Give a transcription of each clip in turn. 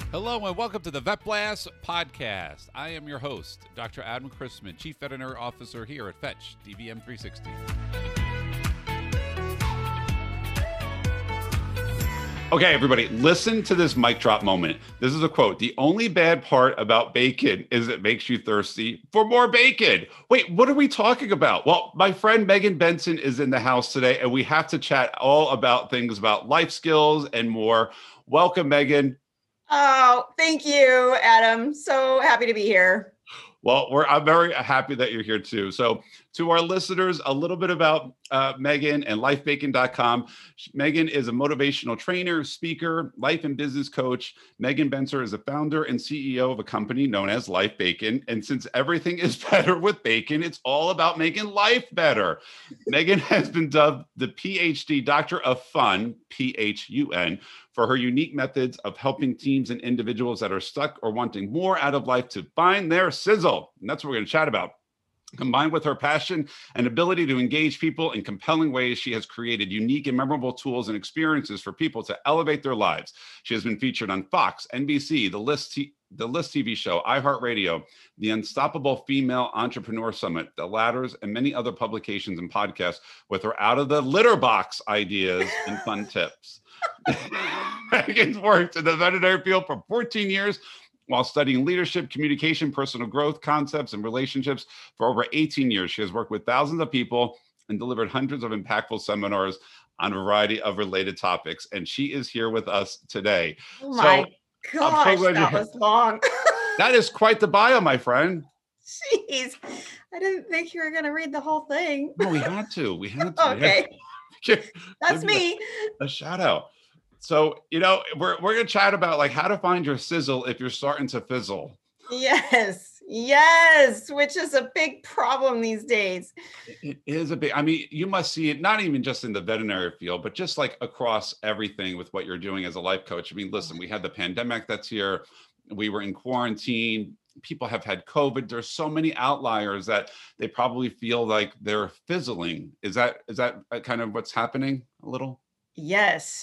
Hello and welcome to the Vet Blast podcast. I am your host, Dr. Adam Chrisman, Chief Veterinary Officer here at Fetch DVM 360. Okay, everybody, listen to this mic drop moment. This is a quote. The only bad part about bacon is it makes you thirsty for more bacon. Wait, what are we talking about? Well, my friend Megan Benson is in the house today, and we have to chat all about things about life skills and more. Welcome, Megan. Oh, thank you, Adam. So happy to be here. Well, I'm very happy that you're here too. So to our listeners, a little bit about Megan and lifebacon.com. Megan is a motivational trainer, speaker, life and business coach. Megan Benson is the founder and CEO of a company known as Life Bacon. And since everything is better with bacon, it's all about making life better. Megan has been dubbed the PhD Doctor of Fun, PHUN, for her unique methods of helping teams and individuals that are stuck or wanting more out of life to find their sizzle. And that's what we're going to chat about. Combined with her passion and ability to engage people in compelling ways, she has created unique and memorable tools and experiences for people to elevate their lives. She has been featured on Fox, NBC, The List TV show, iHeartRadio, the Unstoppable Female Entrepreneur Summit, The Ladders, and many other publications and podcasts with her out of the litter box ideas and fun tips. Megan's worked in the veterinary field for 14 years while studying leadership, communication, personal growth, concepts, and relationships for over 18 years. She has worked with thousands of people and delivered hundreds of impactful seminars on a variety of related topics. And she is here with us today. Oh my gosh, that was long. That is quite the bio, my friend. Jeez, I didn't think you were going to read the whole thing. No, we had to. Okay. That's me. A shout out. So, we're going to chat about like how to find your sizzle if you're starting to fizzle. Yes, which is a big problem these days. It is a big, you must see it, not even just in the veterinary field, but just like across everything with what you're doing as a life coach. Listen, we had the pandemic that's here. We were in quarantine. People have had COVID. There's so many outliers that they probably feel like they're fizzling. Is that kind of what's happening a little? Yes.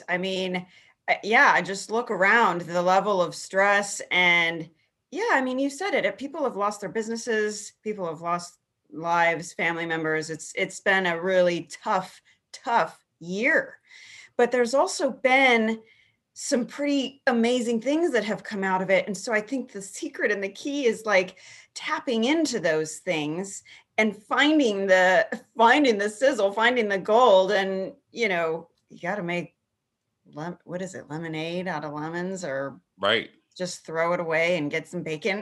I just look around the level of stress and you said it. People have lost their businesses. People have lost lives, family members. It's been a really tough year, but there's also been some pretty amazing things that have come out of it. And so I think the secret and the key is like tapping into those things and finding the sizzle, finding the gold. And, you got to make, lemonade out of lemons, or right. Just throw it away and get some bacon.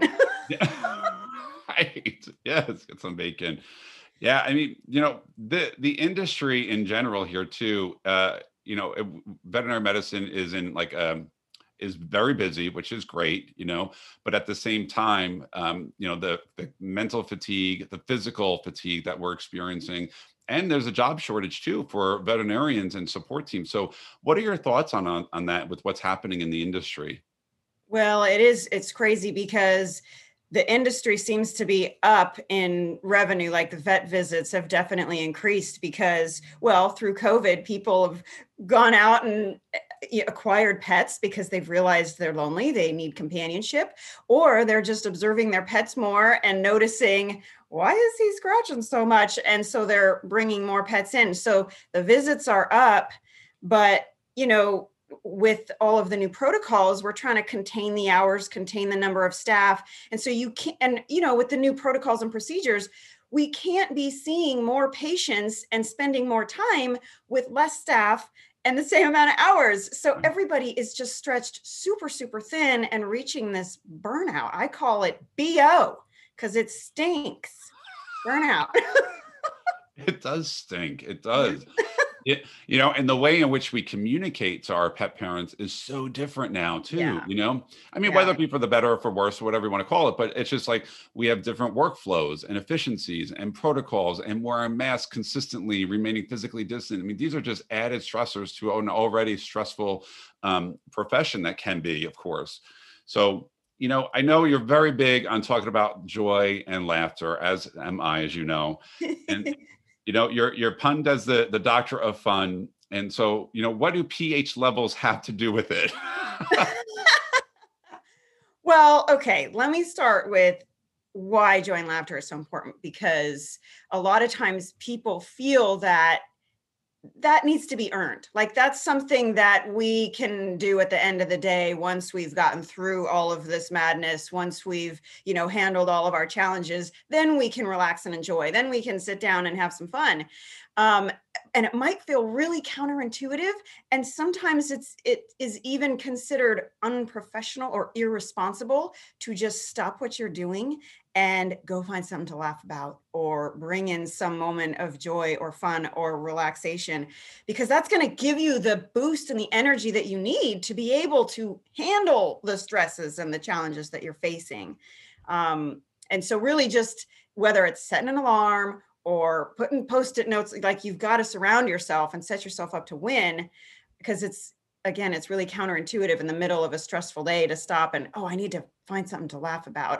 Right. Yes, get some bacon. Yeah. The industry in general here too, veterinary medicine is very busy, which is great, but at the same time, the mental fatigue, the physical fatigue that we're experiencing, and there's a job shortage too for veterinarians and support teams. So what are your thoughts on that with what's happening in the industry? Well, it's crazy because the industry seems to be up in revenue. Like the vet visits have definitely increased because, through COVID, people have gone out and acquired pets because they've realized they're lonely, they need companionship, or they're just observing their pets more and noticing, why is he scratching so much? And so they're bringing more pets in. So the visits are up, but, with all of the new protocols, we're trying to contain the hours, contain the number of staff. And so you can't, and, with the new protocols and procedures, we can't be seeing more patients and spending more time with less staff and the same amount of hours. So everybody is just stretched super, super thin and reaching this burnout. I call it BO because it stinks. Burnout. It does stink. It does. And the way in which we communicate to our pet parents is so different now too, whether it be for the better or for worse, or whatever you want to call it, but it's just like we have different workflows and efficiencies and protocols and wearing masks consistently, remaining physically distant. These are just added stressors to an already stressful profession that can be, of course. So, I know you're very big on talking about joy and laughter, as am I, as you know, and you're punned as the doctor of fun. And so, what do pH levels have to do with it? Well, okay, let me start with why joy and laughter is so important, because a lot of times people feel that that needs to be earned. Like that's something that we can do at the end of the day once we've gotten through all of this madness, once we've, handled all of our challenges, then we can relax and enjoy. Then we can sit down and have some fun. Um, and it might feel really counterintuitive, and sometimes it is even considered unprofessional or irresponsible to just stop what you're doing and go find something to laugh about or bring in some moment of joy or fun or relaxation, because that's going to give you the boost and the energy that you need to be able to handle the stresses and the challenges that you're facing. And so really just whether it's setting an alarm or putting post-it notes, like you've got to surround yourself and set yourself up to win, because it's really counterintuitive in the middle of a stressful day to stop and, oh, I need to find something to laugh about.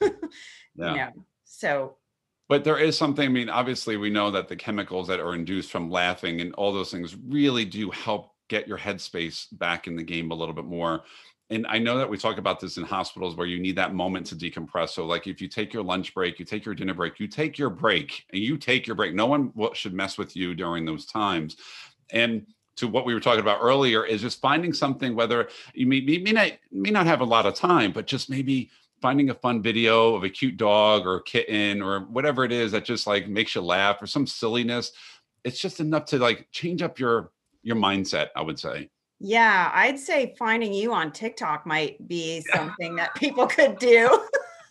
Yeah. So. But there is something, I mean, obviously we know that the chemicals that are induced from laughing and all those things really do help get your headspace back in the game a little bit more. And I know that we talk about this in hospitals where you need that moment to decompress. So like if you take your lunch break, you take your dinner break, you take your break and you take your break. No one should mess with you during those times. And to what we were talking about earlier is just finding something, whether you may not have a lot of time, but just maybe finding a fun video of a cute dog or a kitten or whatever it is that just like makes you laugh or some silliness. It's just enough to like change up your mindset, I would say. Yeah, I'd say finding you on TikTok might be something that people could do.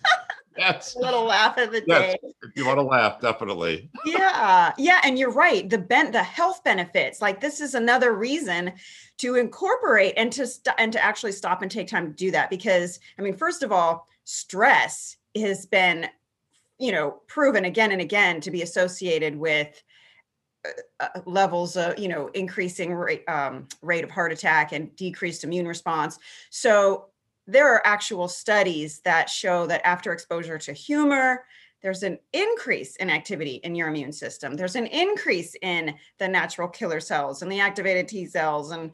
Yes. A little laugh of the Yes. day. If you want to laugh, definitely. Yeah. Yeah. And you're right. The health benefits, like this is another reason to incorporate and to actually stop and take time to do that. Because I mean, first of all, stress has been, proven again and again to be associated with levels of, increasing rate of heart attack and decreased immune response. So there are actual studies that show that after exposure to humor, there's an increase in activity in your immune system. There's an increase in the natural killer cells and the activated T cells, and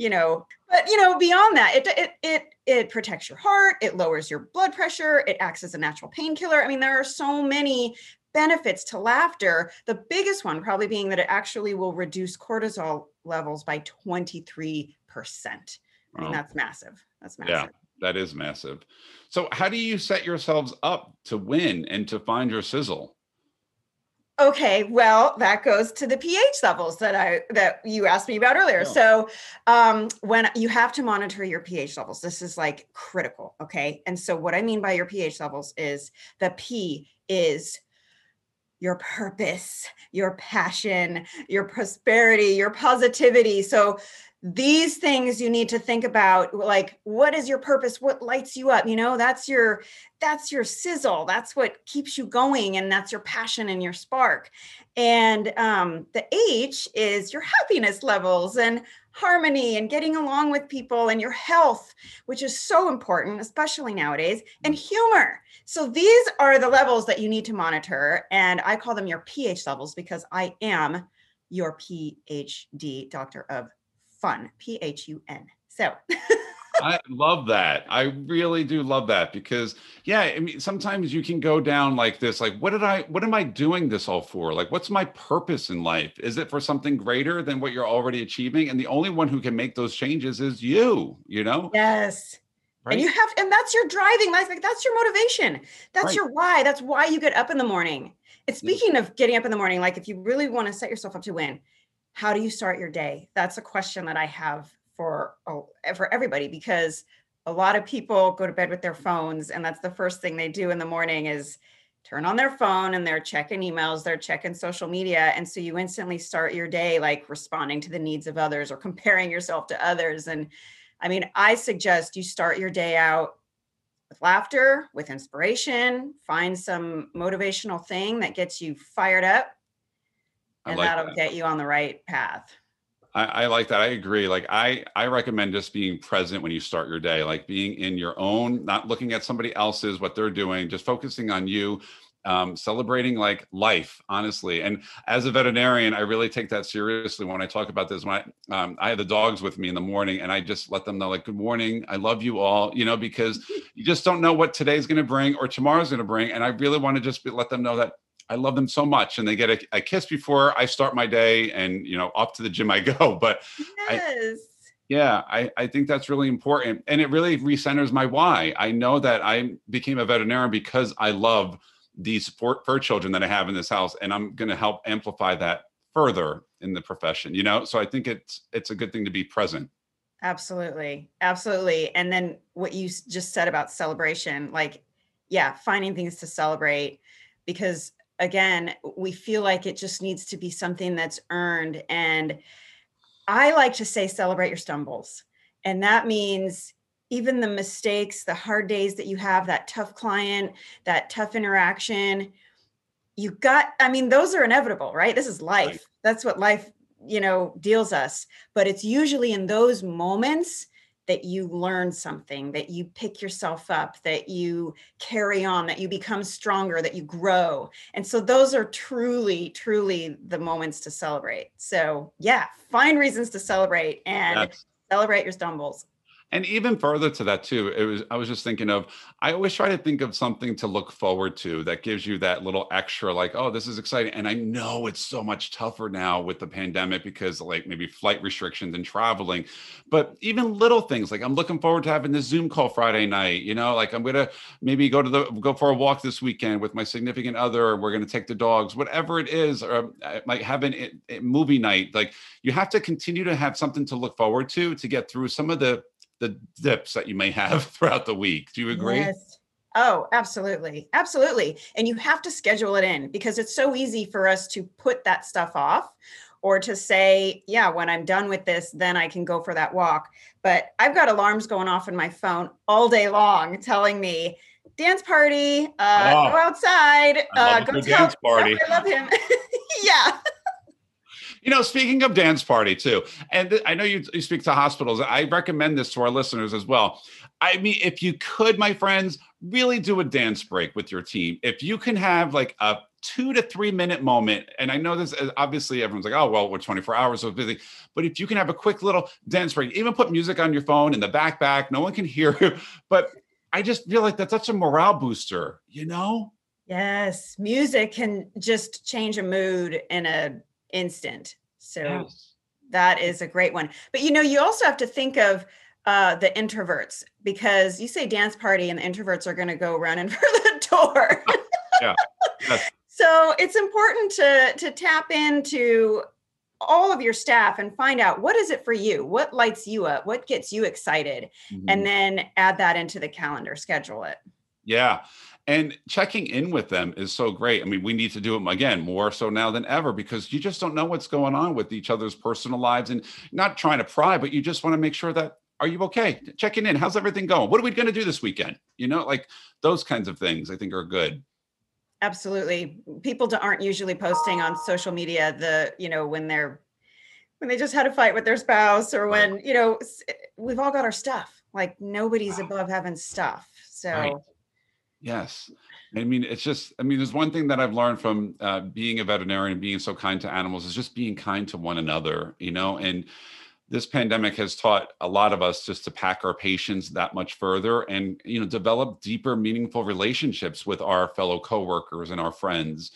but beyond that, it protects your heart, it lowers your blood pressure, it acts as a natural painkiller. I mean, there are so many benefits to laughter. The biggest one probably being that it actually will reduce cortisol levels by 23%. I mean, that's massive. That's massive. Yeah, that is massive. So how do you set yourselves up to win and to find your sizzle? Okay, well, that goes to the pH levels that you asked me about earlier. Yeah. So, when you have to monitor your pH levels, this is like critical. Okay, and so what I mean by your pH levels is the P is your purpose, your passion, your prosperity, your positivity. So these things you need to think about, like, what is your purpose? What lights you up? That's your sizzle. That's what keeps you going. And that's your passion and your spark. And the H is your happiness levels and harmony and getting along with people and your health, which is so important, especially nowadays, and humor. So these are the levels that you need to monitor. And I call them your pH levels because I am your PhD doctor of fun, PHUN. So I love that. I really do love that because yeah, I mean, sometimes you can go down like this, like, what am I doing this all for? Like, what's my purpose in life? Is it for something greater than what you're already achieving? And the only one who can make those changes is you. yes. Right? And that's your driving life. Like that's your motivation. That's Right. your why. That's why you get up in the morning. And speaking of getting up in the morning, like if you really want to set yourself up to win, how do you start your day? That's a question that I have for everybody, because a lot of people go to bed with their phones and that's the first thing they do in the morning is turn on their phone and they're checking emails, they're checking social media. And so you instantly start your day like responding to the needs of others or comparing yourself to others. And I mean, I suggest you start your day out with laughter, with inspiration, find some motivational thing that gets you fired up, I and like that'll that. get you on the right path. I like that. I agree. Like I recommend just being present when you start your day, like being in your own, not looking at somebody else's, what they're doing, just focusing on you. celebrating like life, honestly. And as a veterinarian, I really take that seriously when I talk about this. When I have the dogs with me in the morning, and I just let them know, like, good morning, I love you all, because you just don't know what today's going to bring or tomorrow's going to bring. And I really want to just let them know that I love them so much, and they get a kiss before I start my day, and off to the gym I go. But Yes. I think that's really important, and it really recenters my why. I know that I became a veterinarian because I love the support for children that I have in this house, and I'm going to help amplify that further in the profession. So I think it's a good thing to be present. Absolutely. Absolutely. And then what you just said about celebration, like, yeah, finding things to celebrate, because again, we feel like it just needs to be something that's earned. And I like to say, celebrate your stumbles. And that means even the mistakes, the hard days that you have, that tough client, that tough interaction, those are inevitable, right? This is life. Right. That's what life, deals us. But it's usually in those moments that you learn something, that you pick yourself up, that you carry on, that you become stronger, that you grow. And so those are truly, truly the moments to celebrate. So yeah, find reasons to celebrate and celebrate your stumbles. And even further to that too, I was just thinking of, I always try to think of something to look forward to that gives you that little extra, like, oh, this is exciting. And I know it's so much tougher now with the pandemic because like maybe flight restrictions and traveling, but even little things like I'm looking forward to having this Zoom call Friday night, like I'm going to maybe go for a walk this weekend with my significant other. We're going to take the dogs, whatever it is, or like having a movie night. Like you have to continue to have something to look forward to get through some of the dips that you may have throughout the week. Do you agree? Yes. Oh, absolutely. Absolutely. And you have to schedule it in because it's so easy for us to put that stuff off or to say, yeah, when I'm done with this, then I can go for that walk. But I've got alarms going off in my phone all day long telling me, dance party, go outside, go dance party. I love him. Yeah. Speaking of dance party too, and I know you speak to hospitals. I recommend this to our listeners as well. I mean, if you could, my friends, really do a dance break with your team. If you can have like a 2 to 3 minute moment, and I know this, obviously everyone's like, oh, well, we're 24 hours, so busy. But if you can have a quick little dance break, even put music on your phone in the backpack, no one can hear you. But I just feel like that's such a morale booster, Yes. Music can just change a mood in an instant. So That is a great one. But, you also have to think of the introverts, because you say dance party and the introverts are going to go running for the door. Yeah. Yes. So it's important to tap into all of your staff and find out what is it for you, what lights you up, what gets you excited, and then add that into the calendar, schedule it. Yeah. And checking in with them is so great. I mean, we need to do it again, more so now than ever, because you just don't know what's going on with each other's personal lives, and not trying to pry, but you just want to make sure that, are you okay? Checking in. How's everything going? What are we going to do this weekend? Like those kinds of things I think are good. Absolutely. People aren't usually posting on social media when they just had a fight with their spouse, or when, we've all got our stuff. Like nobody's above having stuff. So. Right. Yes. I mean, there's one thing that I've learned from being a veterinarian and being so kind to animals is just being kind to one another, and this pandemic has taught a lot of us just to pack our patience that much further and, develop deeper, meaningful relationships with our fellow coworkers and our friends.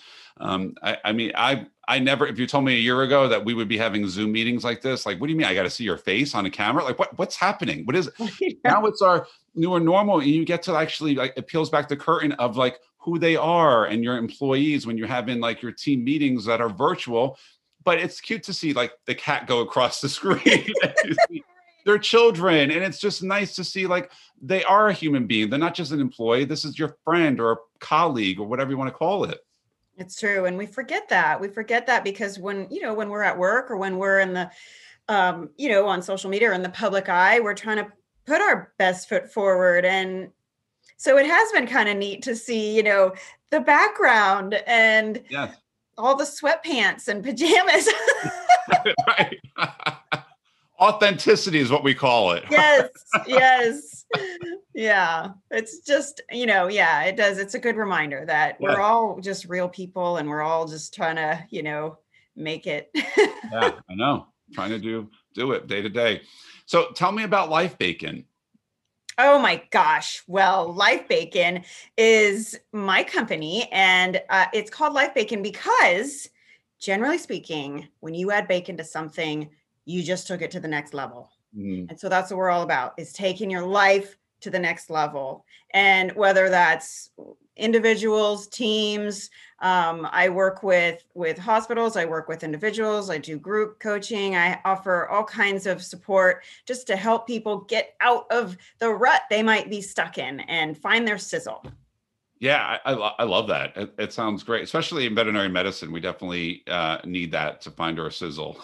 I never, if you told me a year ago that we would be having Zoom meetings like this, like, what do you mean? I got to see your face on a camera? Like what's happening? What is it? Now it's our newer normal. And you get to actually, like, it peels back the curtain of like who they are and your employees when you're having like your team meetings that are virtual. But it's cute to see like the cat go across the screen. Their children. And it's just nice to see like they are a human being. They're not just an employee. This is your friend or colleague or whatever you want to call it. It's true. And we forget that. Because when we're at work or when we're in the, on social media or in the public eye, we're trying to put our best foot forward. And so it has been kind of neat to see, the background and all the sweatpants and pajamas. Right. Authenticity is what we call it. Yes. Yes. Yeah, it's just, yeah, it does. It's a good reminder that Yeah. we're all just real people and we're all just trying to, make it. Yeah, I know. Trying to do it day to day. So tell me about Life Bacon. Oh my gosh. Well, Life Bacon is my company, and it's called Life Bacon because, generally speaking, when you add bacon to something, you just took it to the next level. Mm, And so that's what we're all about, is taking your life to the next level. And whether that's individuals, teams, I work with hospitals, I work with individuals, I do group coaching, I offer all kinds of support just to help people get out of the rut they might be stuck in and find their sizzle. yeah, I love that. It sounds great, especially in veterinary medicine. We definitely need that to find our sizzle.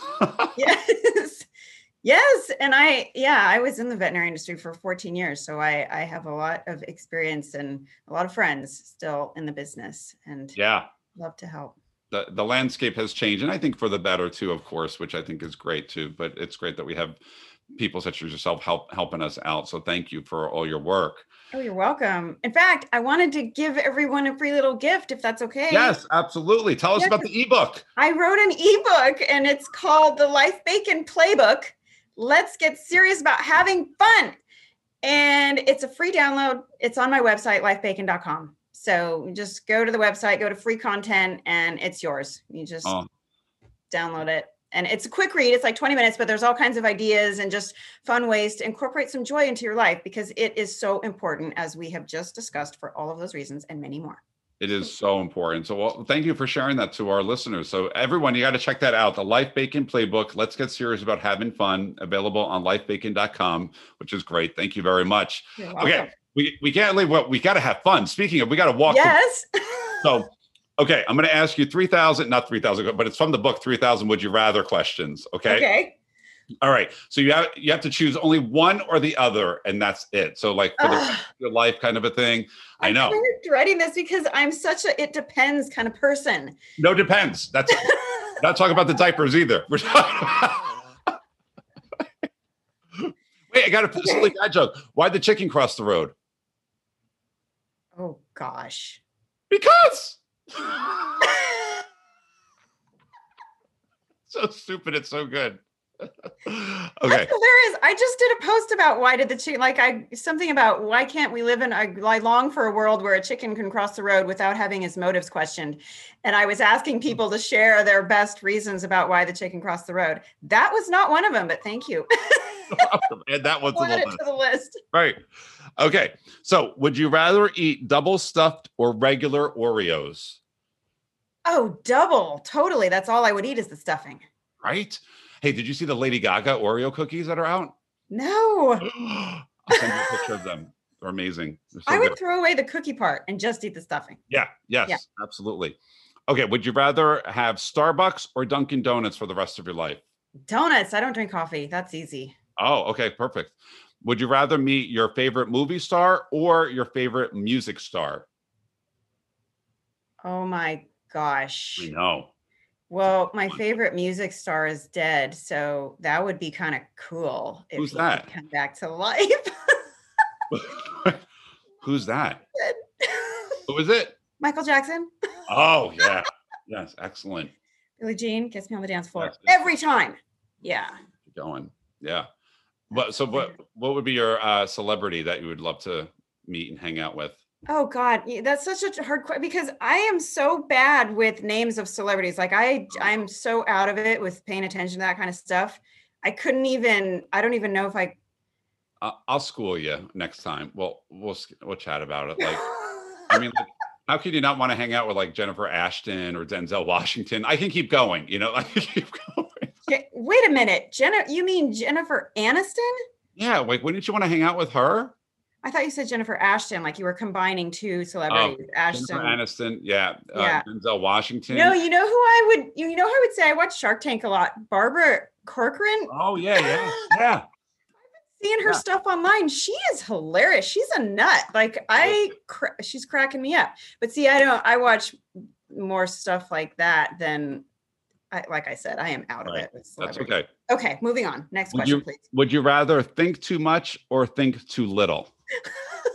Yes. Yes. And I was in the veterinary industry for 14 years. So I have a lot of experience and a lot of friends still in the business and Yeah, love to help. the landscape has changed, and I think for the better too, of course, which I think is great too. But it's great that we have people such as yourself helping us out. So thank you for all your work. Oh, you're welcome. In fact, I wanted to give everyone a free little gift if that's okay. Yes, absolutely. Tell us Yeah, about the ebook. I wrote an ebook and it's called The Life Bacon Playbook. Let's get serious about having fun. And it's a free download. It's on my website, lifebacon.com. So just go to the website, go to free content, and it's yours. You just Oh, download it. And it's a quick read. It's like 20 minutes, but there's all kinds of ideas and just fun ways to incorporate some joy into your life because it is so important, as we have just discussed, for all of those reasons and many more. it is so important. So, well, thank you for sharing that to our listeners. So, everyone, you got to check that out. The Life Bacon Playbook. Let's get serious about having fun. Available on lifebacon.com, which is great. Thank you very much. You're welcome. Okay, we can't leave. What we got to have fun. Speaking of, we got to walk. Yes. So, okay, I'm going to ask you 3,000, not 3,000, but it's from the book 3,000 Would You Rather questions. Okay. Okay. All right. So you have to choose only one or the other, and that's it. So like for the rest of your life, kind of a thing. I know. I'm kind of dreading this because I'm such a it depends kind of person. No, depends. That's not talking about the diapers either. We're talking about. Wait, I got a silly guy joke. Why'd the chicken cross the road? Oh gosh. Because. So stupid. It's so good. Okay. That's hilarious. I just did a post about why did the chicken, something about why can't we live in I long for a world where a chicken can cross the road without having his motives questioned. And I was asking people to share their best reasons about why the chicken crossed the road. That was not one of them, but thank you. Add that one Add it to the list. Right. Okay. So would you rather eat double stuffed or regular Oreos? Oh, double. Totally. That's all I would eat is the stuffing. Right? Hey, did you see the Lady Gaga Oreo cookies that are out? No. I'll send you a picture of them. They're amazing. They're so I would good. throw away the cookie part and just eat the stuffing. Yeah. Yes. Yeah. Absolutely. Okay. Would you rather have Starbucks or Dunkin' Donuts for the rest of your life? Donuts. I don't drink coffee. That's easy. Oh, okay. Perfect. Would you rather meet your favorite movie star or your favorite music star? Oh my gosh. I know. Well, my favorite music star is dead, so that would be kind of cool if Who's he that? could come back to life. Who's that? Who is it? Michael Jackson, Oh, yeah. Yes. Excellent. Billie Jean gets me on the dance floor Yes. every time. Yeah. Keep going. Yeah. What would be your celebrity that you would love to meet and hang out with? Oh God, that's such a hard question because I am so bad with names of celebrities. Like I'm so out of it with paying attention to that kind of stuff. I don't even know if I. I'll school you next time. We'll chat about it. Like, I mean, like, how could you not want to hang out with like Jennifer Ashton or Denzel Washington? I can keep going. I can keep going. Wait a minute, you mean Jennifer Aniston? Yeah, like, wouldn't you want to hang out with her? I thought you said Jennifer Ashton, like you were combining two celebrities. Ashton. Jennifer Aniston, yeah. Yeah. Denzel Washington. No, you know who I would say I watch Shark Tank a lot. Barbara Corcoran. Oh yeah. Seeing her stuff online, she is hilarious. She's a nut. Like she's cracking me up. But see, I watch more stuff like that than like I said, I am out of it. With That's okay. Okay, moving on. Next question, please. Would you rather think too much or think too little?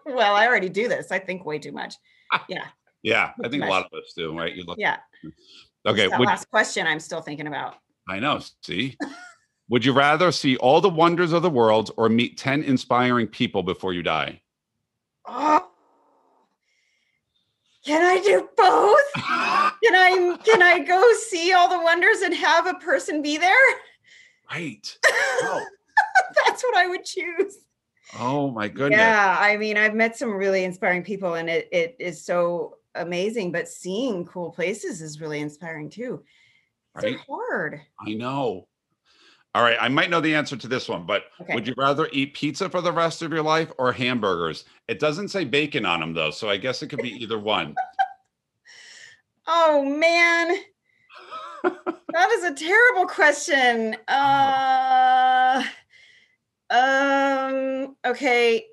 Well, I already do this. I think way too much. Yeah. Yeah, I think a lot of us do, right? You look. Yeah. Okay. That last question I'm still thinking about. I know. See, would you rather see all the wonders of the world or meet 10 inspiring people before you die? Oh, can I do both? Can I go see all the wonders and have a person be there? Right. Oh. That's what I would choose. Oh my goodness. Yeah, I mean, I've met some really inspiring people and it is so amazing, but seeing cool places is really inspiring too. It's Right. hard. I know. All right. I might know the answer to this one, but would you rather eat pizza for the rest of your life or hamburgers? It doesn't say bacon on them though, so I guess it could be either one. Oh man. That is a terrible question. Okay.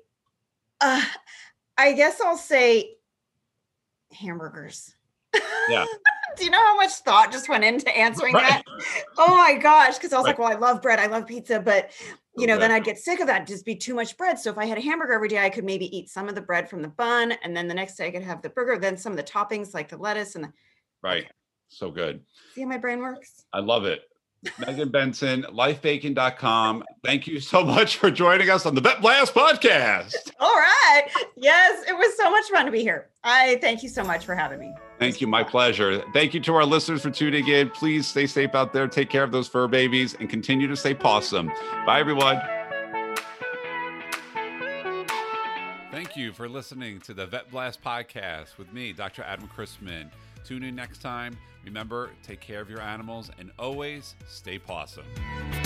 I guess I'll say hamburgers. Yeah. Do you know how much thought just went into answering that? Oh my gosh. Cause I was like, well, I love bread. I love pizza, but then I'd get sick of that. It'd just be too much bread. So if I had a hamburger every day, I could maybe eat some of the bread from the bun. And then the next day I could have the burger, then some of the toppings like the lettuce and the. Right. So good. See how my brain works? I love it. Megan Benson, lifebaking.com. Thank you so much for joining us on the Vet Blast podcast. All right. Yes, it was so much fun to be here. I thank you so much for having me. Thank you. My pleasure. Thank you to our listeners for tuning in. Please stay safe out there. Take care of those fur babies and continue to stay pawsome. Bye, everyone. Thank you for listening to the Vet Blast podcast with me, Dr. Adam Chrisman. Tune in next time. Remember, take care of your animals and always stay pawsome.